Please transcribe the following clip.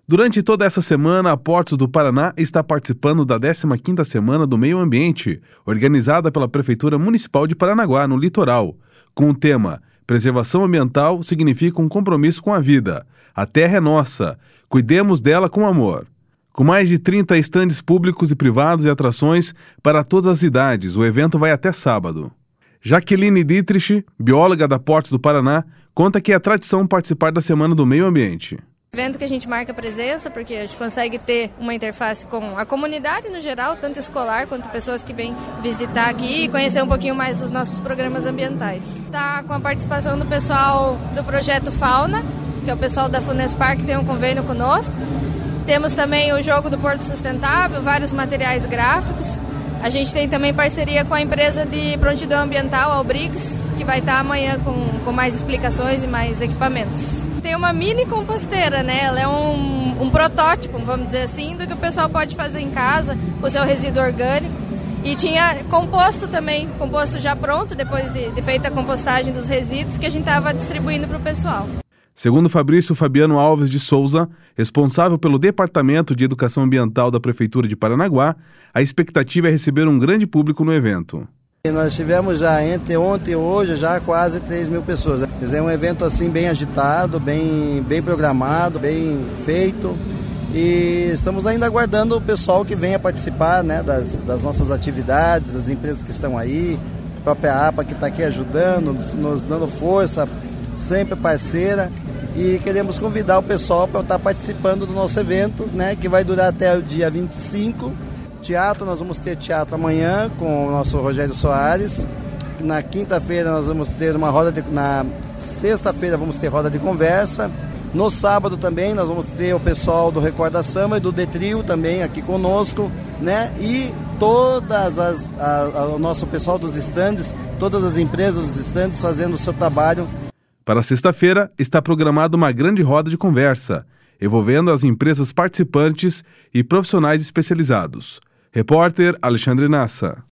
Durante toda essa semana, a Portos do Paraná está participando da 15ª Semana do Meio Ambiente, organizada pela Prefeitura Municipal de Paranaguá, no litoral, com o tema Preservação Ambiental significa um compromisso com a vida. A terra é nossa, cuidemos dela com amor. Com mais de 30 estandes públicos e privados e atrações para todas as idades, o evento vai até sábado. Jaqueline Dietrich, bióloga da Portos do Paraná, conta que é tradição participar da Semana do Meio Ambiente. Evento que a gente marca presença, porque a gente consegue ter uma interface com a comunidade no geral, tanto escolar quanto pessoas que vêm visitar aqui e conhecer um pouquinho mais dos nossos programas ambientais. Está com a participação do pessoal do Projeto Fauna, que é o pessoal da Funespar, que tem um convênio conosco. Temos também o Jogo do Porto Sustentável, vários materiais gráficos. A gente tem também parceria com a empresa de prontidão ambiental, a Albrix, que vai estar amanhã com mais explicações e mais equipamentos. Tem uma mini composteira, né? Ela é um protótipo, vamos dizer assim, do que o pessoal pode fazer em casa com o seu resíduo orgânico. E tinha composto também, composto já pronto, depois de feita a compostagem dos resíduos, que a gente estava distribuindo para o pessoal. Segundo Fabrício Fabiano Alves de Souza, responsável pelo Departamento de Educação Ambiental da Prefeitura de Paranaguá, a expectativa é receber um grande público no evento. Nós tivemos já entre ontem e hoje já quase 3 mil pessoas. É um evento assim bem agitado, bem programado, bem feito. E estamos ainda aguardando o pessoal que venha participar, né, das nossas atividades, as empresas que estão aí, a própria APA que está aqui ajudando, nos dando força, sempre parceira. E queremos convidar o pessoal para estar participando do nosso evento, né, que vai durar até o dia 25. Teatro, nós vamos ter teatro amanhã com o nosso Rogério Soares. Na quinta-feira nós vamos ter na sexta-feira vamos ter roda de conversa. No sábado também nós vamos ter o pessoal do Record da Samba e do Detrio também aqui conosco, né? E o nosso pessoal dos estandes, todas as empresas dos estandes fazendo o seu trabalho. Para sexta-feira está programada uma grande roda de conversa, envolvendo as empresas participantes e profissionais especializados. Repórter Alexandre Nassa.